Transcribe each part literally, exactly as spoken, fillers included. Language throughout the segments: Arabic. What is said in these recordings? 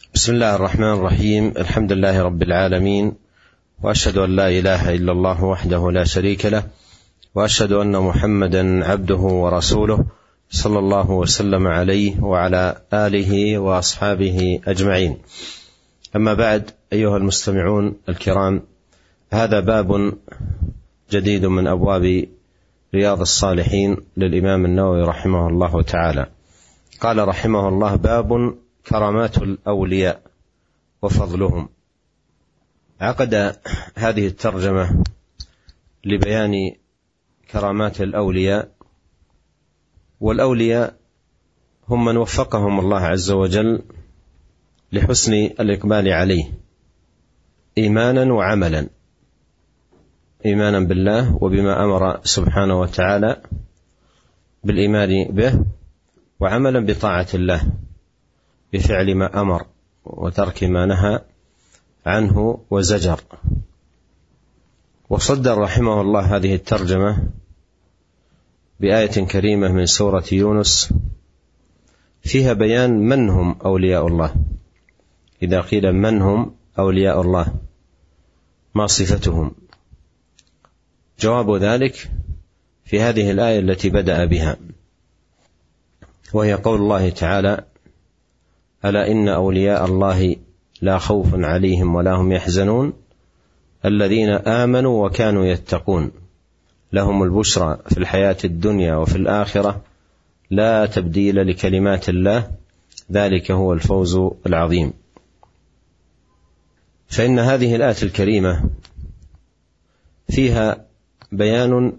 بسم الله الرحمن الرحيم. الحمد لله رب العالمين، وأشهد أن لا إله إلا الله وحده لا شريك له، وأشهد أن محمدا عبده ورسوله صلى الله وسلم عليه وعلى آله وأصحابه أجمعين. أما بعد، أيها المستمعون الكرام، هذا باب جديد من أبواب رياض الصالحين للإمام النووي رحمه الله تعالى. قال رحمه الله: باب كرامات الأولياء وفضلهم. عقد هذه الترجمة لبيان كرامات الأولياء، والأولياء هم من وفقهم الله عز وجل لحسن الإقبال عليه إيمانا وعملا، إيمانا بالله وبما أمر سبحانه وتعالى بالإيمان به، وعملا بطاعة الله بفعل ما أمر وترك ما نهى عنه وزجر. وصدر رحمه الله هذه الترجمة بآية كريمة من سورة يونس فيها بيان من هم أولياء الله. إذا قيل من هم أولياء الله ما صفتهم؟ جواب ذلك في هذه الآية التي بدأ بها، وهي قول الله تعالى: ألا إن أولياء الله لا خوف عليهم ولا هم يحزنون الذين آمنوا وكانوا يتقون لهم البشرى في الحياة الدنيا وفي الآخرة لا تبديل لكلمات الله ذلك هو الفوز العظيم. فإن هذه الآية الكريمة فيها بيان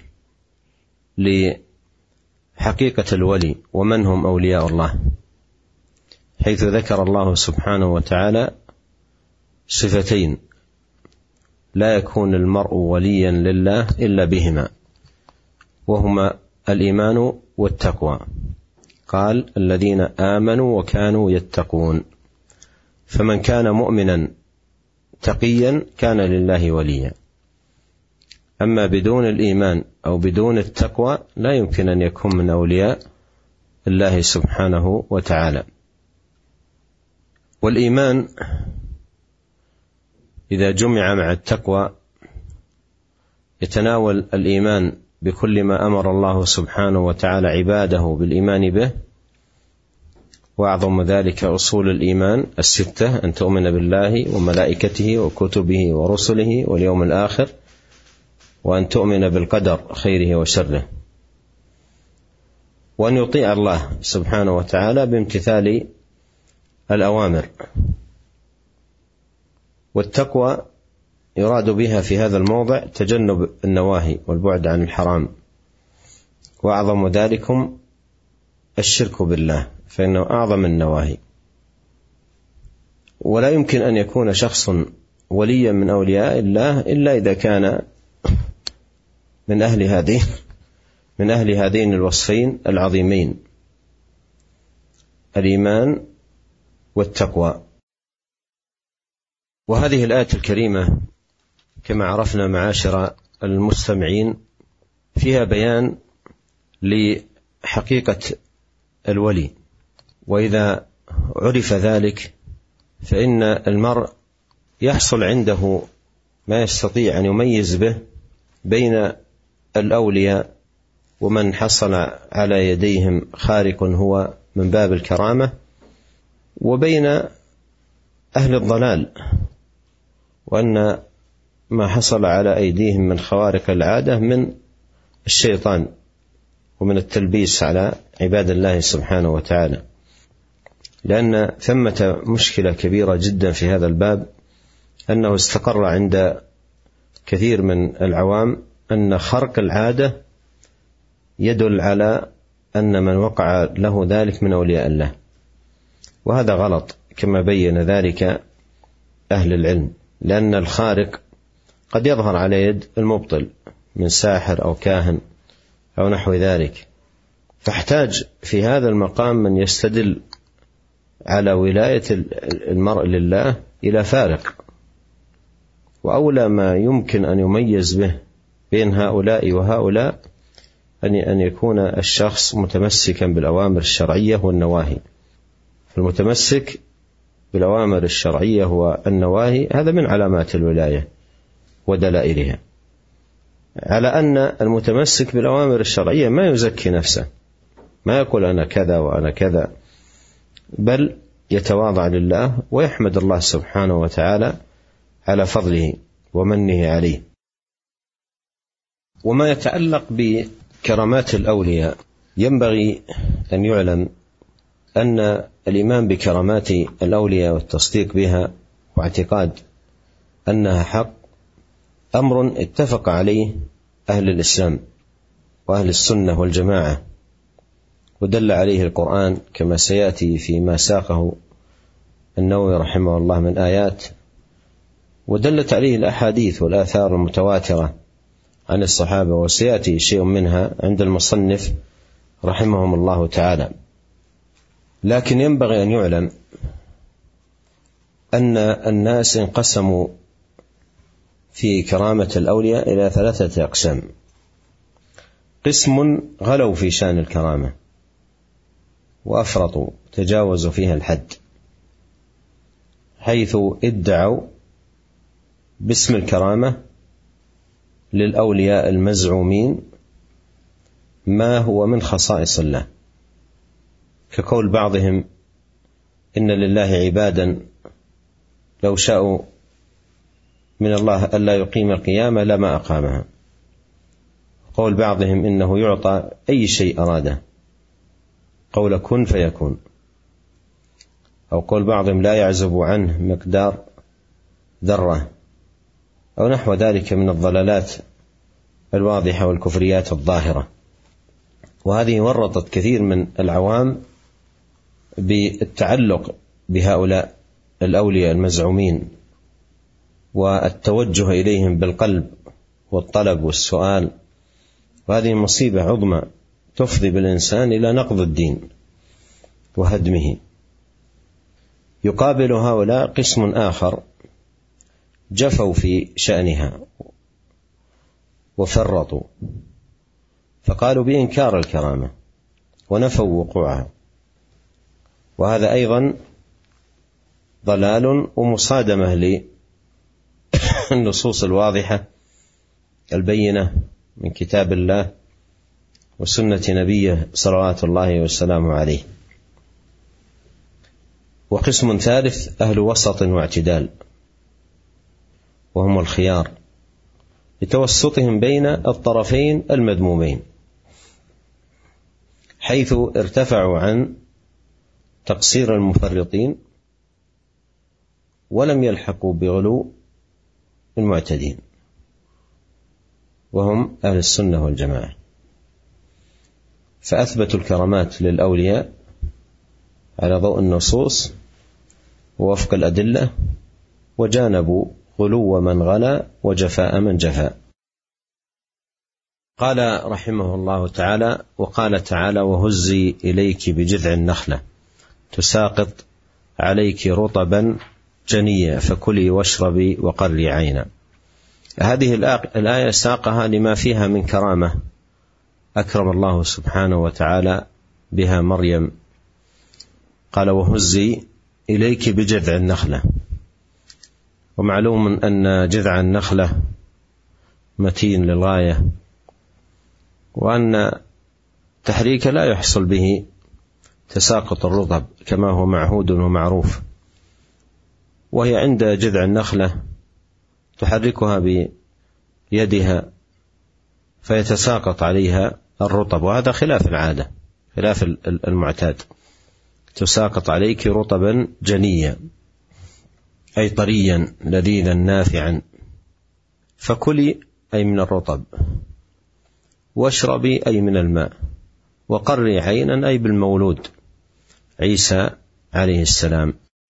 لحقيقة الولي ومن هم أولياء الله، حيث ذكر الله سبحانه وتعالى صفتين لا يكون المرء وليا لله إلا بهما، وهما الإيمان والتقوى. قال: الذين آمنوا وكانوا يتقون. فمن كان مؤمنا تقيا كان لله وليا، أما بدون الإيمان أو بدون التقوى لا يمكن أن يكون من أولياء الله سبحانه وتعالى. والإيمان إذا جمع مع التقوى يتناول الإيمان بكل ما أمر الله سبحانه وتعالى عباده بالإيمان به، وأعظم ذلك أصول الإيمان الستة: أن تؤمن بالله وملائكته وكتبه ورسله واليوم الآخر، وأن تؤمن بالقدر خيره وشره، وأن يطيع الله سبحانه وتعالى بامتثال الأوامر. والتقوى يراد بها في هذا الموضع تجنب النواهي والبعد عن الحرام، وأعظم ذلكم الشرك بالله فإنه أعظم النواهي. ولا يمكن أن يكون شخص وليا من أولياء الله إلا إذا كان من أهل هذه من أهل هذين الوصفين العظيمين: الإيمان والتقوى. وهذه الآية الكريمة كما عرفنا معاشر المستمعين فيها بيان لحقيقة الولي، وإذا عرف ذلك فإن المرء يحصل عنده ما يستطيع أن يميز به بين الأولياء ومن حصل على يديهم خارق هو من باب الكرامة، وبين أهل الضلال، وأن ما حصل على أيديهم من خوارق العادة من الشيطان ومن التلبيس على عباد الله سبحانه وتعالى. لأن ثمة مشكلة كبيرة جدا في هذا الباب، أنه استقر عند كثير من العوام أن خرق العادة يدل على أن من وقع له ذلك من أولياء الله، وهذا غلط كما بين ذلك أهل العلم، لأن الخارق قد يظهر على يد المبطل من ساحر أو كاهن أو نحو ذلك، فاحتاج في هذا المقام من يستدل على ولاية المرء لله إلى فارق، وأولى ما يمكن أن يميز به بين هؤلاء وهؤلاء أن يكون الشخص متمسكا بالأوامر الشرعية والنواهي. المتمسك بالأوامر الشرعية والنواهي هذا من علامات الولاية ودلائلها، على أن المتمسك بالأوامر الشرعية ما يزكي نفسه، ما يقول أنا كذا وأنا كذا، بل يتواضع لله ويحمد الله سبحانه وتعالى على فضله ومنه عليه. وما يتعلق بكرامات الأولياء ينبغي أن يعلم أن الإيمان بكرامات الأولياء والتصديق بها واعتقاد أنها حق أمر اتفق عليه أهل الإسلام وأهل السنة والجماعة، ودل عليه القرآن كما سيأتي فيما ساقه النووي رحمه الله من آيات، ودلت عليه الأحاديث والآثار المتواترة عن الصحابة، وسيأتي شيء منها عند المصنف رحمهم الله تعالى. لكن ينبغي أن يعلم أن الناس انقسموا في كرامة الأولياء إلى ثلاثة أقسام. قسم غلوا في شأن الكرامة وأفرطوا تجاوزوا فيها الحد، حيث ادعوا باسم الكرامة للأولياء المزعومين ما هو من خصائص الله، كقول بعضهم إن لله عبادا لو شاءوا من الله ألا يقيم القيامة لما أقامها، قول بعضهم إنه يعطى أي شيء أراده، قول كن فيكون، أو قول بعضهم لا يعزب عنه مقدار ذرة، أو نحو ذلك من الضلالات الواضحة والكفريات الظاهرة. وهذه ورطت كثير من العوام بالتعلق بهؤلاء الأولياء المزعومين والتوجه إليهم بالقلب والطلب والسؤال، وهذه مصيبة عظمى تفضي بالإنسان إلى نقض الدين وهدمه. يقابل هؤلاء قسم آخر جفوا في شأنها وفرطوا، فقالوا بإنكار الكرامة ونفوا وقوعها، وهذا أيضا ضلال ومصادمة للنصوص الواضحة البينة من كتاب الله وسنة نبيه صلوات الله وسلامه عليه. وقسم ثالث أهل وسط واعتدال، وهم الخيار لتوسطهم بين الطرفين المذمومين، حيث ارتفعوا عن تقصير المفرطين ولم يلحقوا بغلو المعتدين، وهم أهل السنة والجماعة، فأثبتوا الكرامات للأولياء على ضوء النصوص ووفق الأدلة، وجانبوا غلو من غلا وجفاء من جفا. قال رحمه الله تعالى: وقال تعالى: وهزي إليك بجذع النخلة تساقط عليك رطبا جنيا فكلي واشربي وقري عينا. هذه الآية ساقها لما فيها من كرامة أكرم الله سبحانه وتعالى بها مريم. قال: وهزي إليك بجذع النخلة، ومعلوم أن جذع النخلة متين للغاية، وأن تحريك لا يحصل به تساقط الرطب كما هو معهود ومعروف، وهي عند جذع النخلة تحركها بيدها فيتساقط عليها الرطب، وهذا خلاف العادة، خلاف المعتاد. تساقط عليك رطبا جنيا أي طريا لذيذا نافعا، فكلي أي من الرطب، واشربي أي من الماء، وقري عينا أي بالمولود عيسى عليه السلام.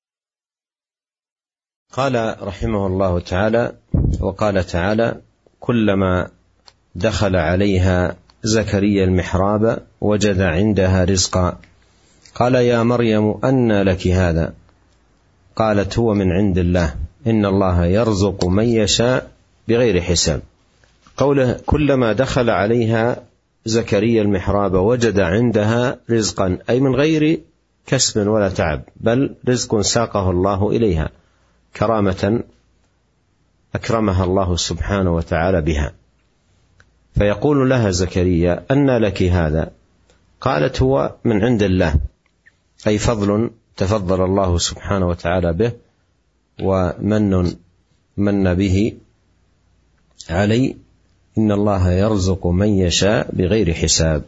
قال رحمه الله تعالى: وقال تعالى: كلما دخل عليها زكريا المحراب وجد عندها رزقا قال يا مريم أنى لك هذا؟ قالت: هو من عند الله إن الله يرزق من يشاء بغير حساب. قوله كلما دخل عليها زكريا المحراب وجد عندها رزقا أي من غير كسب ولا تعب، بل رزق ساقه الله إليها كرامة أكرمها الله سبحانه وتعالى بها. فيقول لها زكريا: أنى لك هذا؟ قالت: هو من عند الله، أي فضل تفضل الله سبحانه وتعالى به، ومن من به علي، إن الله يرزق من يشاء بغير حساب.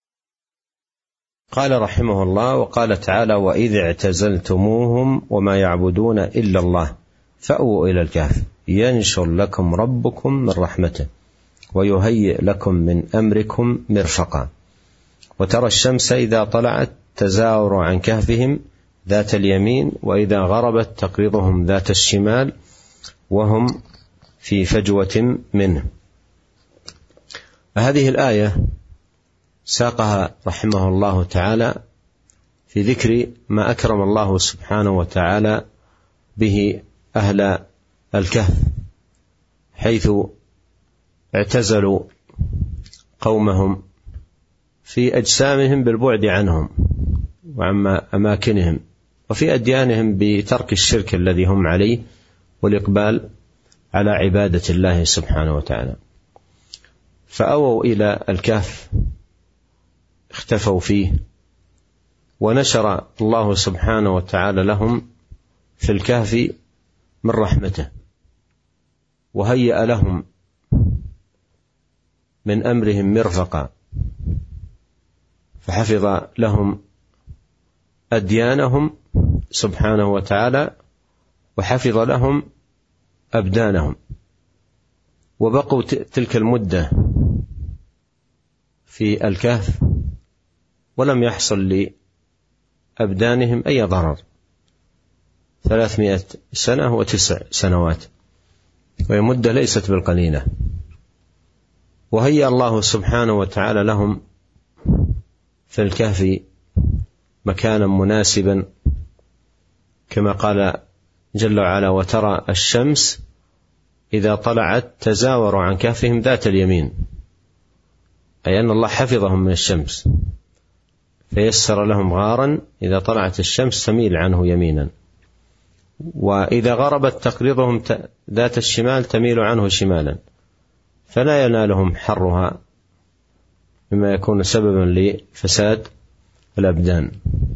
قال رحمه الله: وقال تعالى: وإذ اعتزلتموهم وما يعبدون إلا الله فأووا إلى الكهف ينشر لكم ربكم من رحمته ويهيئ لكم من أمركم مرفقا. وترى الشمس إذا طلعت تزاور عن كهفهم ذات اليمين وإذا غربت تقرضهم ذات الشمال وهم في فجوة منه. هذه الآية ساقها رحمه الله تعالى في ذكر ما أكرم الله سبحانه وتعالى به أهل الكهف، حيث اعتزلوا قومهم في أجسامهم بالبعد عنهم وعن أماكنهم، وفي أديانهم بترك الشرك الذي هم عليه والإقبال على عبادة الله سبحانه وتعالى. فأووا إلى الكهف، اختفوا فيه، ونشر الله سبحانه وتعالى لهم في الكهف من رحمته، وهيأ لهم من أمرهم مرفقا، فحفظ لهم أديانهم سبحانه وتعالى، وحفظ لهم أبدانهم، وبقوا تلك المدة في الكهف ولم يحصل لأبدانهم أي ضرر، ثلاثمائة سنة وتسع سنوات، وهي مدة ليست بالقليلة. وهيأ الله سبحانه وتعالى لهم في الكهف مكانا مناسبا، كما قال جل وعلا: وترى الشمس إذا طلعت تزاور عن كهفهم ذات اليمين، أي أن الله حفظهم من الشمس، فيسر لهم غارا إذا طلعت الشمس تميل عنه يمينا، وإذا غربت تقرضهم ذات الشمال تميل عنه شمالا، فلا ينالهم حرها مما يكون سببا لفساد الأبدان.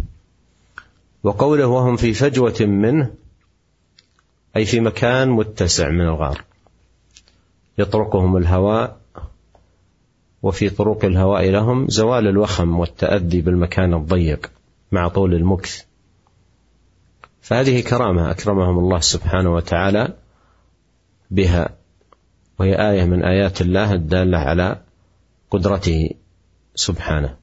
وقوله وهم في فجوة منه، أي في مكان متسع من الغار يطرقهم الهواء، وفي طرق الهواء لهم زوال الوخم والتأذي بالمكان الضيق مع طول المكث. فهذه كرامة أكرمهم الله سبحانه وتعالى بها، وهي آية من آيات الله الدالة على قدرته سبحانه.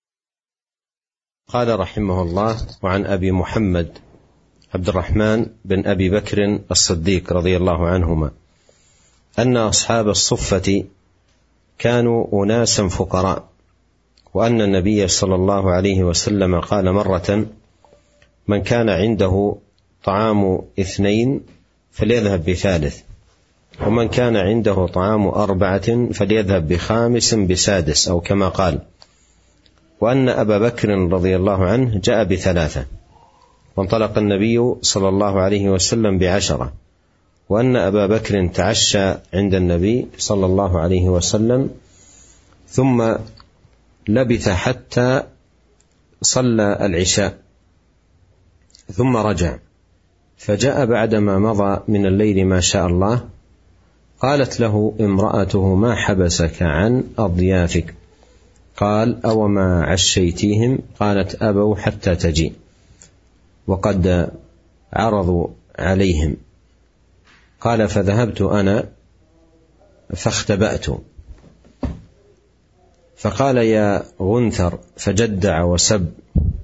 قال رحمه الله: وعن أبي محمد عبد الرحمن بن أبي بكر الصديق رضي الله عنهما أن أصحاب الصفة كانوا أناسا فقراء، وأن النبي صلى الله عليه وسلم قال مرة: من كان عنده طعام اثنين فليذهب بثالث، ومن كان عنده طعام أربعة فليذهب بخامس بسادس، أو كما قال. وأن أبا بكر رضي الله عنه جاء بثلاثة، وانطلق النبي صلى الله عليه وسلم بعشرة، وأن أبا بكر تعشى عند النبي صلى الله عليه وسلم ثم لبث حتى صلى العشاء ثم رجع، فجاء بعدما مضى من الليل ما شاء الله. قالت له امرأته: ما حبسك عن أضيافك؟ قال: أو ما عشيتيهم؟ قالت: أبوا حتى تجي، وقد عرضوا عليهم. قال: فذهبت أنا فاختبأت، فقال: يا غنثر، فجدع وسب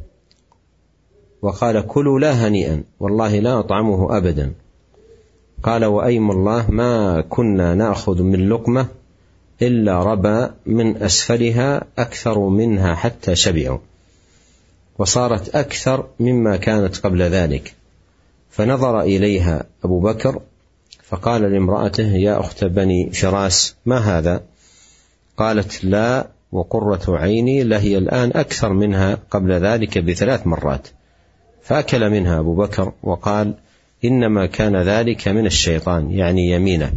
وقال: كلوا لا هنيئا، والله لا أطعمه أبدا. قال: وأيم الله ما كنا نأخذ من لقمة إلا ربى من أسفلها أكثر منها حتى شبعوا، وصارت أكثر مما كانت قبل ذلك. فنظر إليها أبو بكر فقال لامرأته: يا أخت بني فراس، ما هذا؟ قالت: لا، وقرة عيني لهي الآن أكثر منها قبل ذلك بثلاث مرات. فأكل منها أبو بكر وقال إنما كان ذلك من الشيطان، يعني يمينه،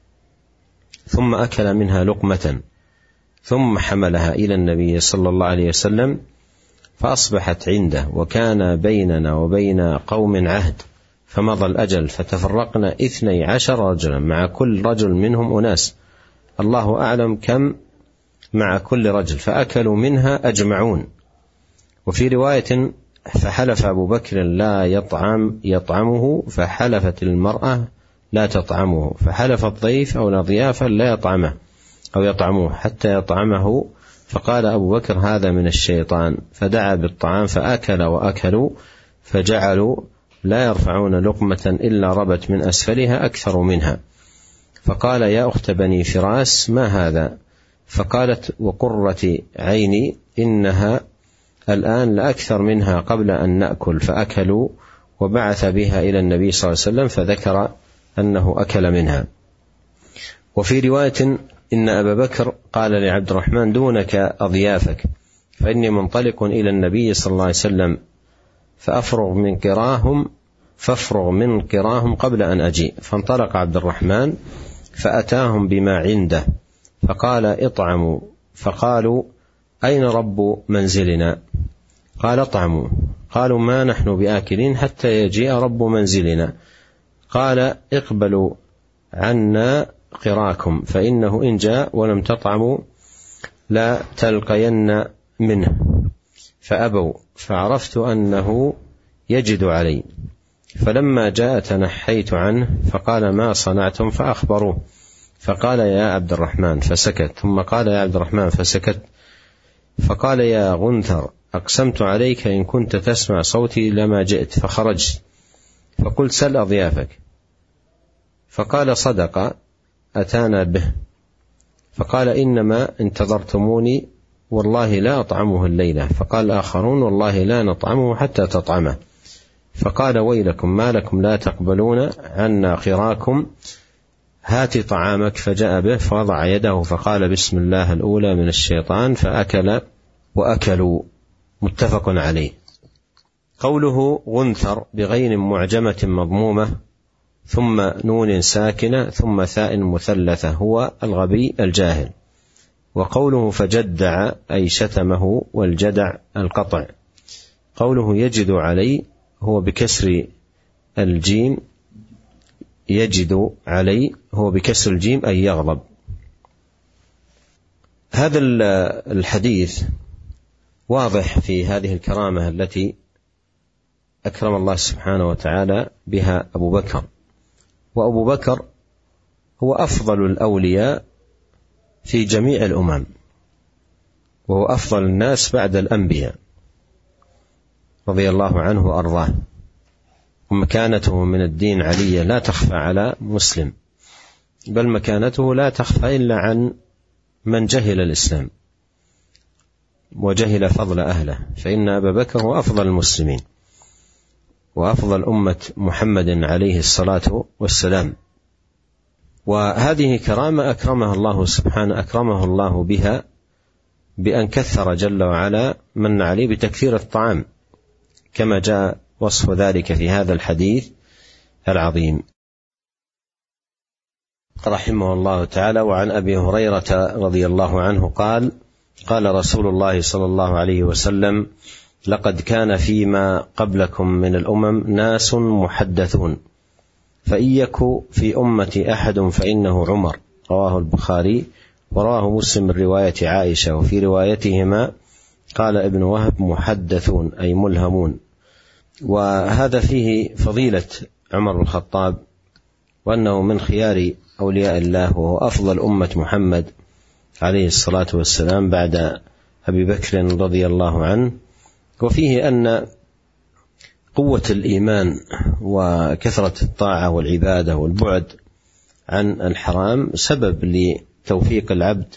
ثم أكل منها لقمة ثم حملها إلى النبي صلى الله عليه وسلم فأصبحت عنده، وكان بيننا وبين قوم عهد، فمضى الأجل فتفرقنا اثني عشر رجلا، مع كل رجل منهم أناس الله أعلم كم مع كل رجل، فأكلوا منها أجمعون. وفي رواية فحلف أبو بكر لا يطعم يطعمه، فحلفت المرأة لا تطعمه، فحلف الضيف أو الضيافة لا يطعمه أو يطعموه حتى يطعمه، فقال أبو بكر هذا من الشيطان، فدعا بالطعام فأكل وأكلوا، فجعلوا لا يرفعون لقمة إلا ربت من أسفلها أكثر منها، فقال يا أخت بني فراس ما هذا؟ فقالت وقرة عيني إنها الآن لأكثر منها قبل أن نأكل، فأكلوا، وبعث بها إلى النبي صلى الله عليه وسلم فذكر أنه أكل منها. وفي رواية إن أبا بكر قال لعبد الرحمن دونك أضيافك، فإني منطلق إلى النبي صلى الله عليه وسلم فأفرغ من قراهم فافرغ من قراهم قبل أن أجيء. فانطلق عبد الرحمن فأتاهم بما عنده فقال اطعموا، فقالوا أين رب منزلنا؟ قال اطعموا. قالوا ما نحن بآكلين حتى يجيء رب منزلنا. قال اقبلوا عنا قراكم، فإنه إن جاء ولم تطعموا لا تلقين منه. فأبوا، فعرفت أنه يجد علي، فلما جاء تنحيت عنه، فقال ما صنعتم؟ فأخبروه، فقال يا عبد الرحمن، فسكت، ثم قال يا عبد الرحمن، فسكت، فقال يا غنثر أقسمت عليك إن كنت تسمع صوتي لما جئت. فخرجت فقلت سل أضيافك، فقال صدق أتانا به. فقال إنما انتظرتموني والله لا أطعمه الليلة. فقال آخرون والله لا نطعمه حتى تطعمه. فقال ويلكم ما لكم لا تقبلون عنا قراكم، هات طعامك. فجاء به فوضع يده فقال بسم الله الأولى من الشيطان، فأكل وأكلوا. متفق عليه. قوله غنثر بغين معجمة مضمومة ثم نون ساكنة ثم ثاء مثلثة هو الغبي الجاهل. وقوله فجدع أي شتمه، والجدع القطع. قوله يجد علي هو بكسر الجيم، يجد علي هو بكسر الجيم أي يغضب. هذا الحديث واضح في هذه الكرامة التي أكرم الله سبحانه وتعالى بها أبو بكر. وأبو بكر هو أفضل الأولياء في جميع الأمم، وهو أفضل الناس بعد الأنبياء رضي الله عنه وأرضاه، ومكانته من الدين علية لا تخفى على مسلم، بل مكانته لا تخفى إلا عن من جهل الإسلام وجهل فضل أهله، فإن أبا بكر هو أفضل المسلمين وأفضل أمة محمد عليه الصلاة والسلام. وهذه كرامة أكرمها الله سبحانه أكرمه الله بها بأن كثر جل وعلا من عليه بتكثير الطعام، كما جاء وصف ذلك في هذا الحديث العظيم. رحمه الله تعالى. وعن أبي هريرة رضي الله عنه قال قال رسول الله صلى الله عليه وسلم لقد كان فيما قبلكم من الأمم ناس محدثون، فإن يك في أمتي أحد فإنه عمر. رواه البخاري، ورواه مسلم من رواية عائشة، وفي روايتهما قال ابن وهب محدثون أي ملهمون. وهذا فيه فضيلة عمر بن الخطاب، وأنه من خيار أولياء الله، وهو أفضل أمة محمد عليه الصلاة والسلام بعد أبي بكر رضي الله عنه. وفيه أن قوة الإيمان وكثرة الطاعة والعبادة والبعد عن الحرام سبب لتوفيق العبد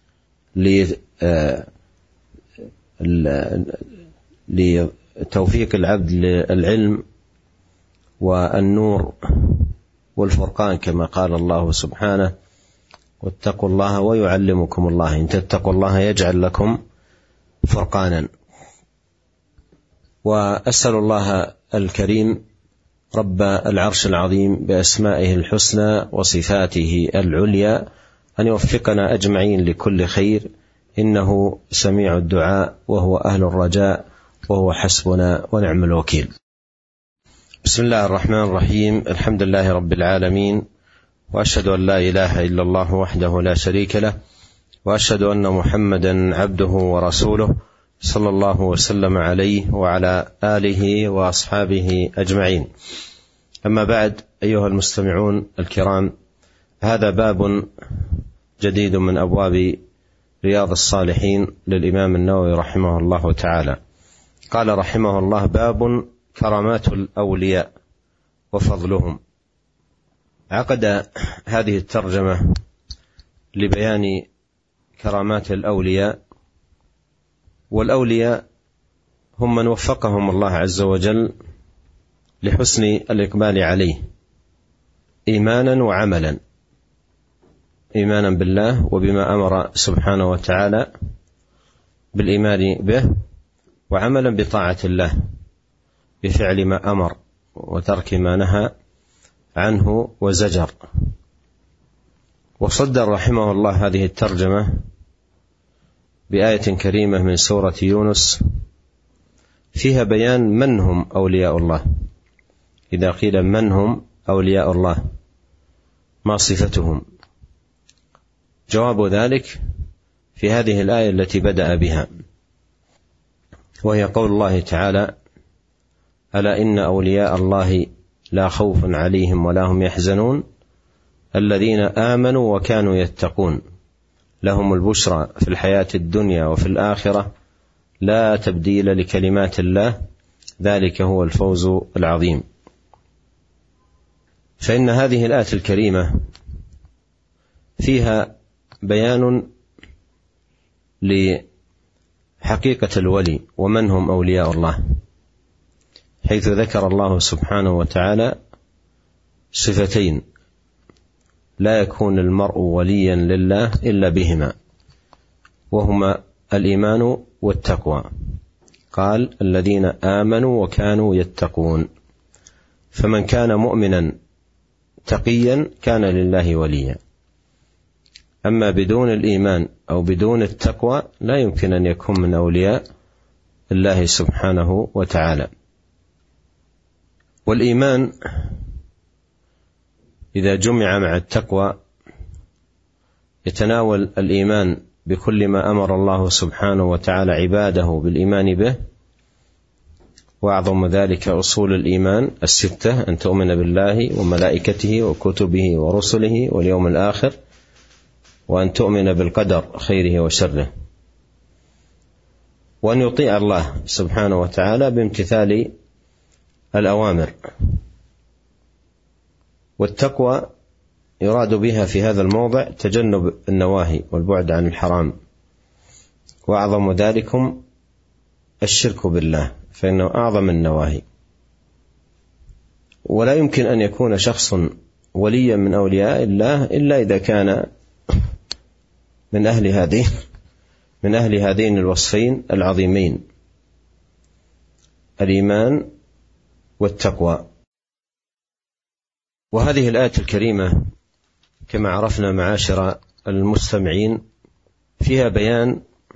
لتوفيق العبد للعلم والنور والفرقان، كما قال الله سبحانه واتقوا الله ويعلمكم الله، إن تتقوا الله يجعل لكم فرقانا. وأسأل الله الكريم رب العرش العظيم بأسمائه الحسنى وصفاته العليا أن يوفقنا أجمعين لكل خير، إنه سميع الدعاء وهو أهل الرجاء وهو حسبنا ونعم الوكيل. بسم الله الرحمن الرحيم. الحمد لله رب العالمين، وأشهد أن لا إله إلا الله وحده لا شريك له، وأشهد أن محمدا عبده ورسوله صلى الله وسلم عليه وعلى آله وأصحابه أجمعين. أما بعد، أيها المستمعون الكرام، هذا باب جديد من أبواب رياض الصالحين للإمام النووي رحمه الله تعالى. قال رحمه الله: باب كرامات الأولياء وفضلهم. عقد هذه الترجمة لبيان كرامات الأولياء، والأولياء هم من وفقهم الله عز وجل لحسن الإقبال عليه إيمانا وعملا، إيمانا بالله وبما أمر سبحانه وتعالى بالإيمان به، وعملا بطاعة الله بفعل ما أمر وترك ما نهى عنه وزجر. وصدر رحمه الله هذه الترجمة بآية كريمة من سورة يونس فيها بيان من هم أولياء الله. إذا قيل من هم أولياء الله ما صفتهم؟ جواب ذلك في هذه الآية التي بدأ بها، وهي قول الله تعالى: ألا إن أولياء الله لا خوف عليهم ولا هم يحزنون الذين آمنوا وكانوا يتقون لهم البشرى في الحياة الدنيا وفي الآخرة لا تبديل لكلمات الله ذلك هو الفوز العظيم. فإن هذه الآية الكريمة فيها بيان لحقيقة الولي ومن هم أولياء الله، حيث ذكر الله سبحانه وتعالى صفتين لا يكون المرء وليا لله إلا بهما، وهما الإيمان والتقوى. قال: الذين آمنوا وكانوا يتقون. فمن كان مؤمنا تقيا كان لله وليا، أما بدون الإيمان أو بدون التقوى لا يمكن أن يكون من أولياء الله سبحانه وتعالى. والإيمان إذا جمع مع التقوى يتناول الإيمان بكل ما أمر الله سبحانه وتعالى عباده بالإيمان به، وأعظم ذلك أصول الإيمان الستة: أن تؤمن بالله وملائكته وكتبه ورسله واليوم الآخر، وأن تؤمن بالقدر خيره وشره، وأن يطيع الله سبحانه وتعالى بامتثال الأوامر. والتقوى يراد بها في هذا الموضع تجنب النواهي والبعد عن الحرام، وأعظم ذلكم الشرك بالله فإنه أعظم النواهي. ولا يمكن أن يكون شخص وليا من أولياء الله إلا إذا كان من أهل هذه من أهل هذين الوصفين العظيمين: الإيمان والتقوى. وهذه الآية الكريمة كما عرفنا معاشر المستمعين فيها بيان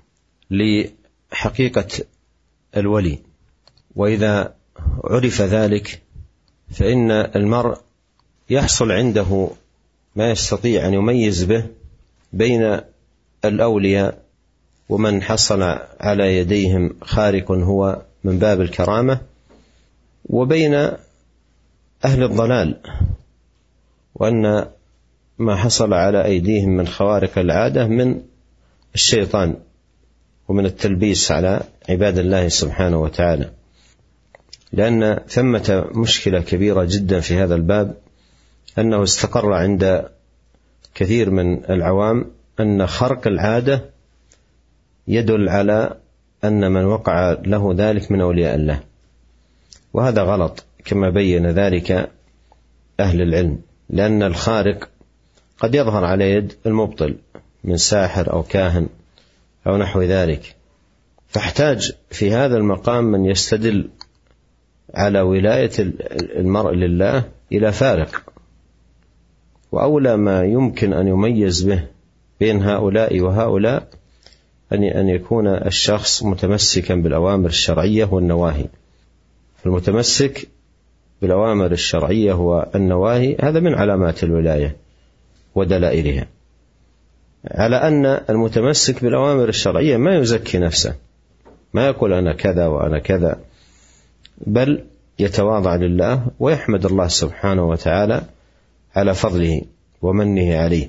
لحقيقة الولي، وإذا عرف ذلك فإن المرء يحصل عنده ما يستطيع أن يميز به بين الأولياء ومن حصل على يديهم خارق هو من باب الكرامة، وبين أهل الضلال، وأن ما حصل على أيديهم من خوارق العادة من الشيطان ومن التلبيس على عباد الله سبحانه وتعالى. لأن ثمة مشكلة كبيرة جدا في هذا الباب، أنه استقر عند كثير من العوام أن خرق العادة يدل على أن من وقع له ذلك من أولياء الله، وهذا غلط كما بين ذلك أهل العلم، لأن الخارق قد يظهر على يد المبطل من ساحر أو كاهن أو نحو ذلك، فاحتاج في هذا المقام من يستدل على ولاية المرء لله إلى فارق، وأولى ما يمكن أن يميز به بين هؤلاء وهؤلاء أن يكون الشخص متمسكا بالأوامر الشرعية والنواهي. المتمسك بالأوامر الشرعية والنواهي هذا من علامات الولاية ودلائلها، على أن المتمسك بالأوامر الشرعية ما يزكي نفسه، ما يقول أنا كذا وأنا كذا، بل يتواضع لله ويحمد الله سبحانه وتعالى على فضله ومنه عليه.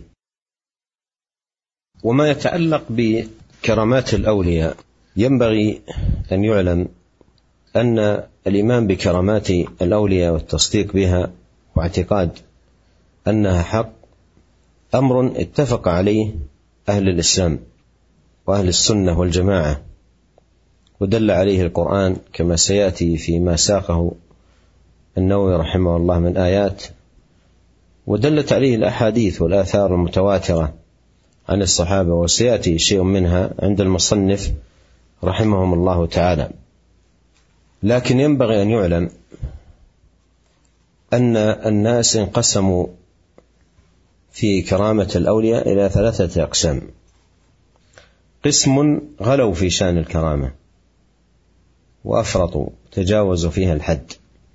وما يتعلق بكرامات الأولياء ينبغي أن يعلم أن الإيمان بكرامات الأولياء والتصديق بها واعتقاد أنها حق أمر اتفق عليه أهل الإسلام وأهل السنة والجماعة، ودل عليه القرآن كما سيأتي فيما ساقه النووي رحمه الله من آيات، ودلت عليه الأحاديث والآثار المتواترة عن الصحابة، وسيأتي شيء منها عند المصنف رحمهم الله تعالى. لكن ينبغي أن يعلم أن الناس انقسموا في كرامة الأولياء إلى ثلاثة أقسام. قسم غلوا في شأن الكرامة وأفرطوا تجاوزوا فيها الحد،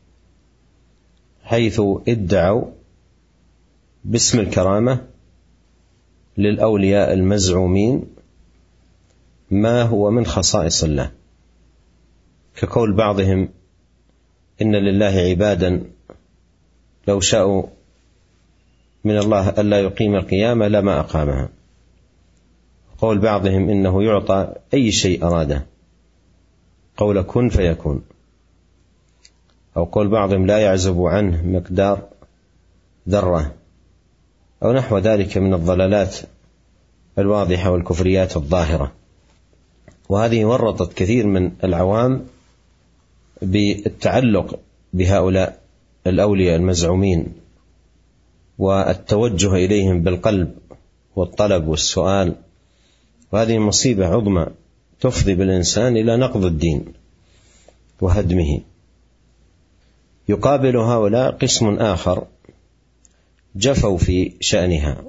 حيث ادعوا باسم الكرامة للأولياء المزعومين ما هو من خصائص الله، كقول بعضهم إن لله عبادا لو شاءوا من الله ألا يقيم القيامة لما أقامها، قول بعضهم إنه يعطى أي شيء أراده، قول كن فيكون، أو قول بعضهم لا يعزب عنه مقدار ذرة، أو نحو ذلك من الضلالات الواضحة والكفريات الظاهرة. وهذه ورطت كثير من العوام بالتعلق بهؤلاء الأولياء المزعومين والتوجه إليهم بالقلب والطلب والسؤال، وهذه مصيبة عظمى تفضي بالإنسان إلى نقض الدين وهدمه. يقابل هؤلاء قسم آخر جفوا في شأنها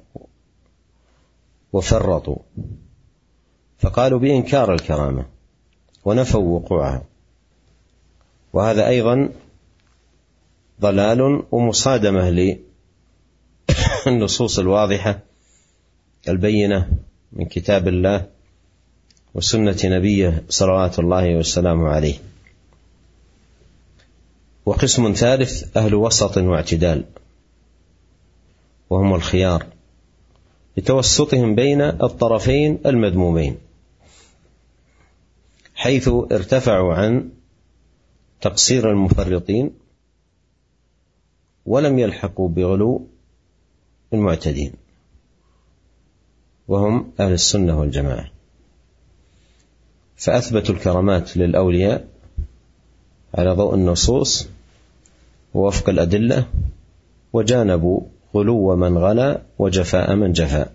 وفرطوا، فقالوا بإنكار الكرامة ونفوا وقوعها، وهذا أيضا ضلال ومصادمة للنصوص الواضحة البينة من كتاب الله وسنة نبيه صلوات الله وسلامه عليه. وقسم ثالث أهل وسط واعتدال، وهم الخيار لتوسطهم بين الطرفين المذمومين، حيث ارتفعوا عن تقصير المفرطين ولم يلحقوا بغلو المعتدين، وهم أهل السنة والجماعة، فأثبتوا الكرامات للأولياء على ضوء النصوص ووفق الأدلة، وجانبوا غلو من غلا وجفاء من جفا.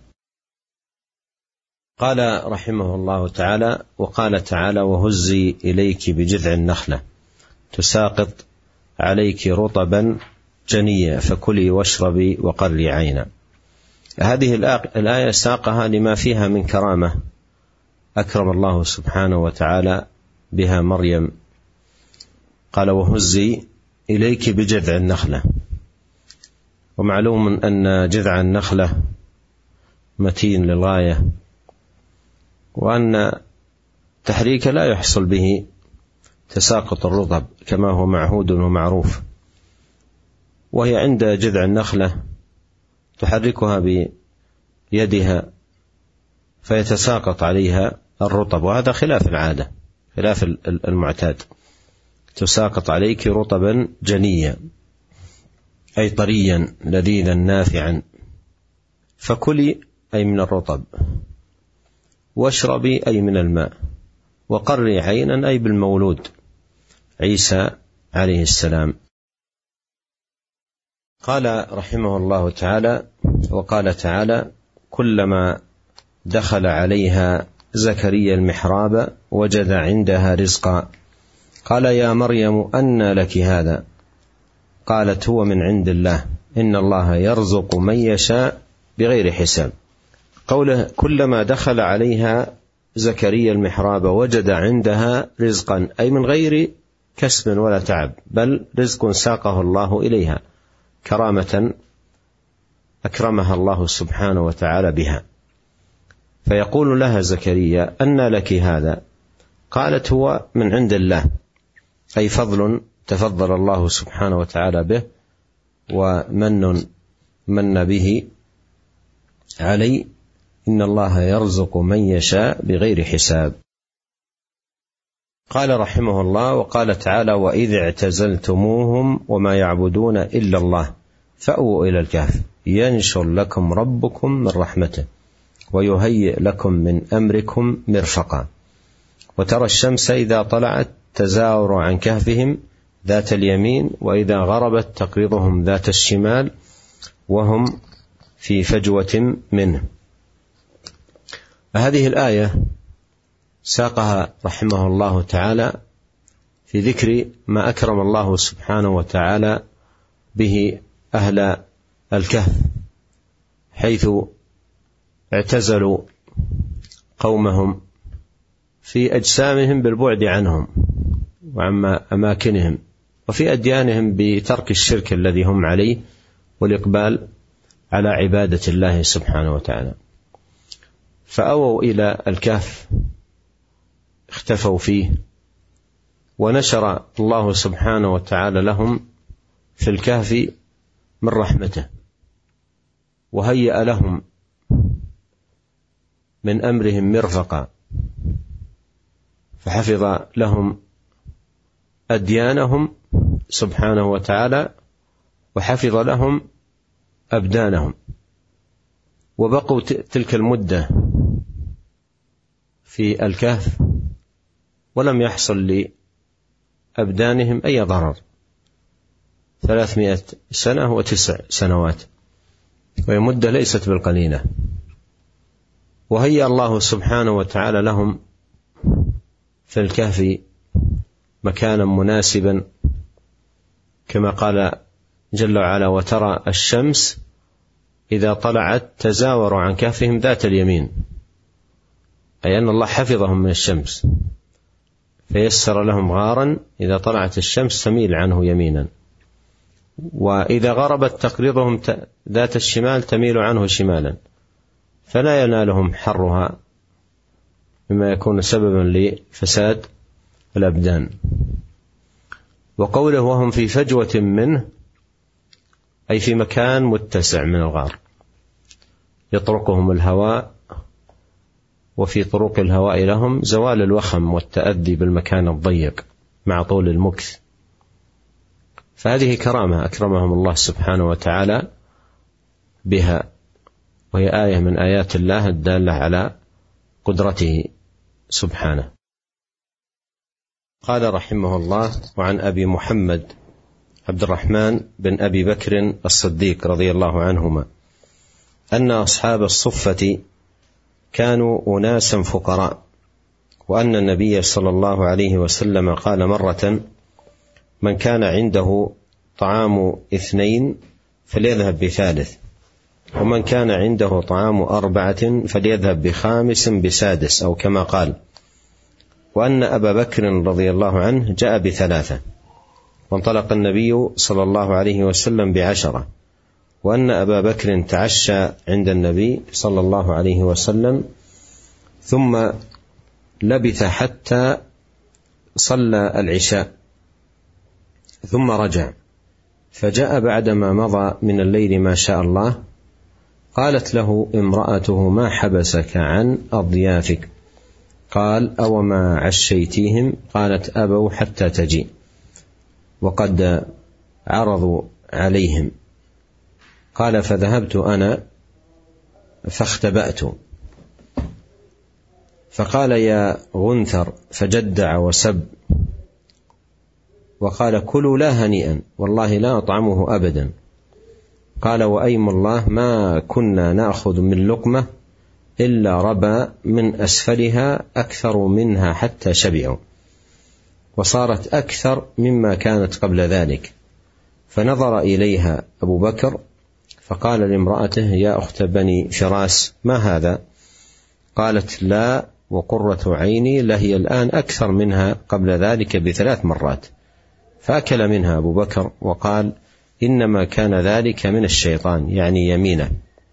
قال رحمه الله تعالى: وقال تعالى: وهزي إليك بجذع النخلة تساقط عليك رطبا جنيا فكلي واشربي وقري عينا. هذه الآية ساقها لما فيها من كرامة أكرم الله سبحانه وتعالى بها مريم. قال: وهزي إليك بجذع النخلة، ومعلوم أن جذع النخلة متين للغاية، وأن تحريك لا يحصل به تساقط الرطب كما هو معهود ومعروف، وهي عند جذع النخلة تحركها بيدها فيتساقط عليها الرطب، وهذا خلاف العادة، خلاف المعتاد. تساقط عليك رطبا جنيا أي طريا لذيذا نافعا، فكلي أي من الرطب، واشربي أي من الماء، وقري عينا أي بالمولود عيسى عليه السلام. قال رحمه الله تعالى: وقال تعالى: كلما دخل عليها زكريا المحراب وجد عندها رزقا قال يا مريم أنى لك هذا؟ قالت هو من عند الله إن الله يرزق من يشاء بغير حساب. قوله كلما دخل عليها زكريا المحراب وجد عندها رزقا، أي من غير كسب ولا تعب، بل رزق ساقه الله إليها كرامة أكرمها الله سبحانه وتعالى بها. فيقول لها زكريا أنى لك هذا؟ قالت هو من عند الله، أي فضل تفضل الله سبحانه وتعالى به ومن من به علي، إن الله يرزق من يشاء بغير حساب. قال رحمه الله وقال تعالى وإذ اعتزلتموهم وما يعبدون إلا الله فأووا إلى الكهف ينشر لكم ربكم من رحمته ويهيئ لكم من أمركم مرفقا. وترى الشمس إذا طلعت تزاور عن كهفهم ذات اليمين وإذا غربت تقرضهم ذات الشمال وهم في فجوة منه. هذه الآية ساقها رحمه الله تعالى في ذكر ما أكرم الله سبحانه وتعالى به أهل الكهف، حيث اعتزلوا قومهم في أجسامهم بالبعد عنهم وعن أماكنهم، وفي أديانهم بترك الشرك الذي هم عليه والإقبال على عبادة الله سبحانه وتعالى. فأووا إلى الكهف، اختفوا فيه، ونشر الله سبحانه وتعالى لهم في الكهف من رحمته، وهيأ لهم من أمرهم مرفقا، فحفظ لهم أديانهم سبحانه وتعالى وحفظ لهم أبدانهم، وبقوا تلك المدة في الكهف ولم يحصل لأبدانهم أي ضرر، ثلاثمائة سنة وتسع سنوات، وهي مدة ليست بالقليلة. وهيأ الله سبحانه وتعالى لهم في الكهف مكانا مناسبا، كما قال جل وعلا وترى الشمس إذا طلعت تزاور عن كهفهم ذات اليمين، أي أن الله حفظهم من الشمس فيسر لهم غارا إذا طلعت الشمس تميل عنه يمينا، وإذا غربت تقرضهم ذات الشمال تميل عنه شمالا، فلا ينالهم حرها مما يكون سببا لفساد الأبدان. وقوله وهم في فجوة منه، أي في مكان متسع من الغار يطرقهم الهواء، وفي طرق الهواء لهم زوال الوخم والتأذي بالمكان الضيق مع طول المكث. فهذه كرامة أكرمهم الله سبحانه وتعالى بها، وهي آية من آيات الله الدالة على قدرته سبحانه. قال رحمه الله وعن أبي محمد عبد الرحمن بن أبي بكر الصديق رضي الله عنهما أن أصحاب الصفة كانوا أناسا فقراء، وأن النبي صلى الله عليه وسلم قال مرة من كان عنده طعام اثنين فليذهب بثالث، ومن كان عنده طعام أربعة فليذهب بخامس بسادس، أو كما قال. وأن أبا بكر رضي الله عنه جاء بثلاثة، وانطلق النبي صلى الله عليه وسلم بعشرة، وأن أبا بكر تعشى عند النبي صلى الله عليه وسلم ثم لبث حتى صلى العشاء ثم رجع، فجاء بعدما مضى من الليل ما شاء الله. قالت له امرأته ما حبسك عن أضيافك؟ قال أوما عشيتيهم؟ قالت أبوا حتى تجي، وقد عرضوا عليهم. قال فذهبت أنا فاختبأت، فقال يا غنثر، فجدع وسب وقال كلوا لا هنيئا والله لا أطعمه أبدا. قال وأيم الله ما كنا نأخذ من لقمة إلا ربى من أسفلها أكثر منها حتى شبعوا. وصارت أكثر مما كانت قبل ذلك. فنظر إليها أبو بكر فقال لامرأته: يا أخت بني فراس، ما هذا؟ قالت: لا، وقرة عيني لهي الآن أكثر منها قبل ذلك بثلاث مرات. فأكل منها أبو بكر وقال: إنما كان ذلك من الشيطان، يعني يمينه.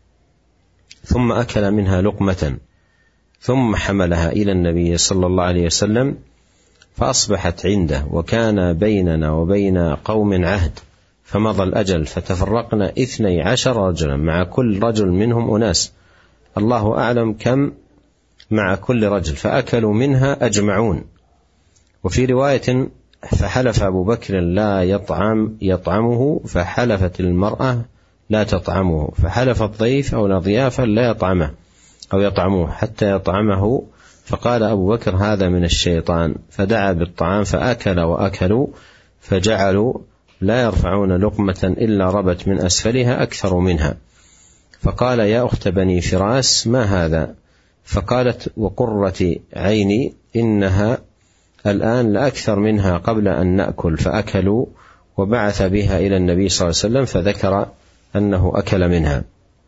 ثم أكل منها لقمة ثم حملها إلى النبي صلى الله عليه وسلم فأصبحت عنده، وكان بيننا وبين قوم عهد، فمضى الأجل فتفرقنا اثني عشر رجلا، مع كل رجل منهم أناس، الله أعلم كم مع كل رجل، فأكلوا منها أجمعون. وفي رواية: فحلف أبو بكر لا يطعم يطعمه، فحلفت المرأة لا تطعمه، فحلف الضيف أو الضيافة لا يطعمه أو يطعموه حتى يطعمه، فقال أبو بكر: هذا من الشيطان، فدعا بالطعام فأكل وأكلوا، فجعلوا لا يرفعون لقمة إلا ربت من أسفلها أكثر منها. فقال: يا أخت بني فراس، ما هذا؟ فقالت: وقرة عيني إنها الآن لأكثر منها قبل أن نأكل. فأكلوا، وبعث بها إلى النبي صلى الله عليه وسلم فذكر أنه أكل منها.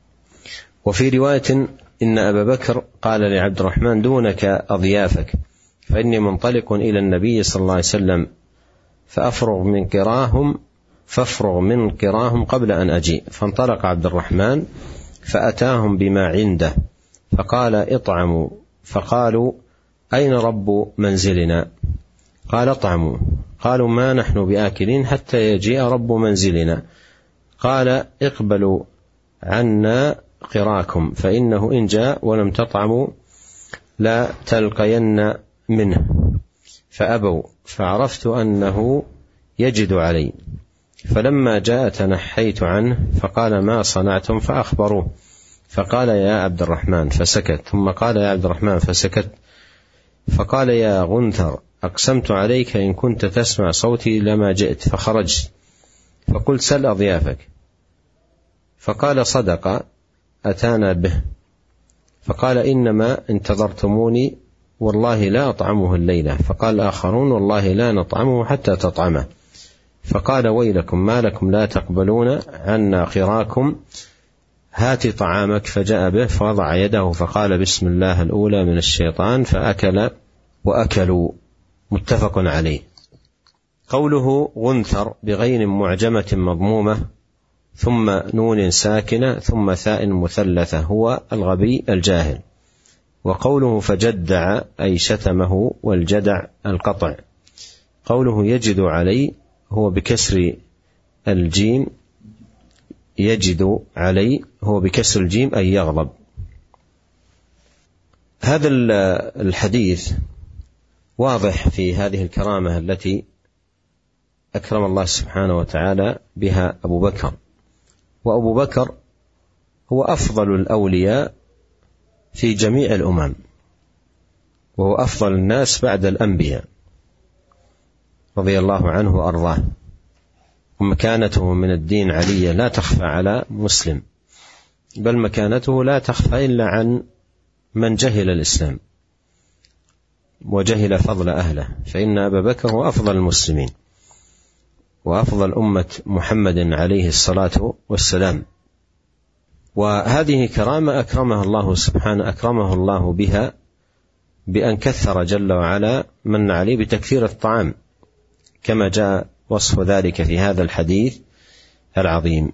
وفي رواية: إن أبا بكر قال لعبد الرحمن: دونك أضيافك، فإني منطلق إلى النبي صلى الله عليه وسلم فأفرغ من قراهم فافرغ من قراهم قبل أن أجيء. فانطلق عبد الرحمن فأتاهم بما عنده فقال: اطعموا. فقالوا: أين رب منزلنا؟ قال: اطعموا. قالوا: ما نحن بآكلين حتى يجيء رب منزلنا. قال: اقبلوا عنا قراكم، فإنه إن جاء ولم تطعموا لا تلقين منه. فأبوا، فعرفت أنه يجد علي، فلما جاء تنحيت عنه، فقال: ما صنعتم؟ فأخبروه، فقال: يا عبد الرحمن، فسكت، ثم قال: يا عبد الرحمن، فسكت، فقال: يا غنثر، أقسمت عليك إن كنت تسمع صوتي لما جئت. فخرجت فقلت: سل أضيافك. فقال: صدق، أتانا به. فقال: إنما انتظرتموني، والله لا أطعمه الليلة. فقال الآخرون: والله لا نطعمه حتى تطعمه. فقال: ويلكم، ما لكم لا تقبلون عنا قراكم؟ هات طعامك. فجاء به فوضع يده فقال: بسم الله الأولى من الشيطان، فأكل وأكلوا. متفق عليه. قوله غنثر بغين معجمة مضمومة ثم نون ساكنة ثم ثاء مثلثة هو الغبي الجاهل. وقوله فجدع أي شتمه، والجدع القطع. قوله يجد علي هو بكسر الجيم، يجد علي هو بكسر الجيم أي يغضب. هذا الحديث واضح في هذه الكرامة التي أكرم الله سبحانه وتعالى بها أبو بكر. وأبو بكر هو أفضل الأولياء في جميع الأمم، وهو أفضل الناس بعد الأنبياء رضي الله عنه وأرضاه، ومكانته من الدين علية لا تخفى على مسلم، بل مكانته لا تخفى إلا عن من جهل الإسلام وجهل فضل أهله، فإن أبا بكر هو أفضل المسلمين وأفضل أمة محمد عليه الصلاة والسلام. وهذه كرامة أكرمها الله سبحانه أكرمه الله بها بأن كثر جل وعلا من عليه بتكثير الطعام، كما جاء وصف ذلك في هذا الحديث العظيم.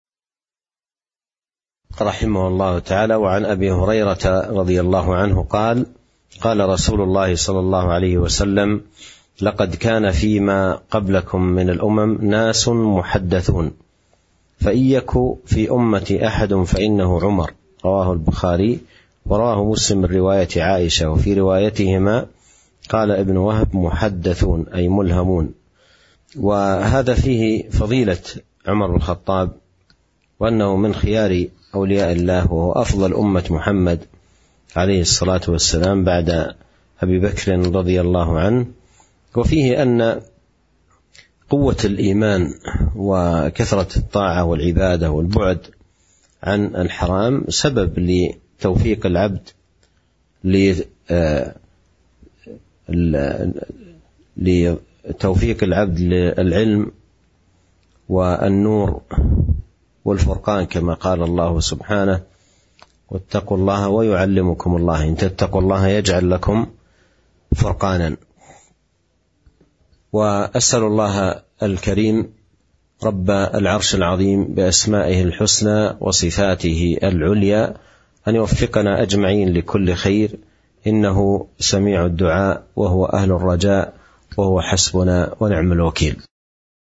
رحمه الله تعالى. وعن أبي هريرة رضي الله عنه قال: قال رسول الله صلى الله عليه وسلم: لقد كان فيما قبلكم من الأمم ناس محدثون، فإن يك في أمتي أحد فإنه عمر. رواه البخاري، ورواه مسلم من رواية عائشة. وفي روايتهما قال ابن وهب: محدثون أي ملهمون. وهذا فيه فضيلة عمر بن الخطاب، وأنه من خيار أولياء الله، وهو أفضل أمة محمد عليه الصلاة والسلام بعد أبي بكر رضي الله عنه. وفيه أن قوة الإيمان وكثرة الطاعة والعبادة والبعد عن الحرام سبب لتوفيق العبد توفيق العبد للعلم والنور والفرقان، كما قال الله سبحانه: واتقوا الله ويعلمكم الله، إن تتقوا الله يجعل لكم فرقانا. وأسأل الله الكريم رب العرش العظيم بأسمائه الحسنى وصفاته العليا أن يوفقنا أجمعين لكل خير، إنه سميع الدعاء وهو أهل الرجاء وهو حسبنا ونعم الوكيل.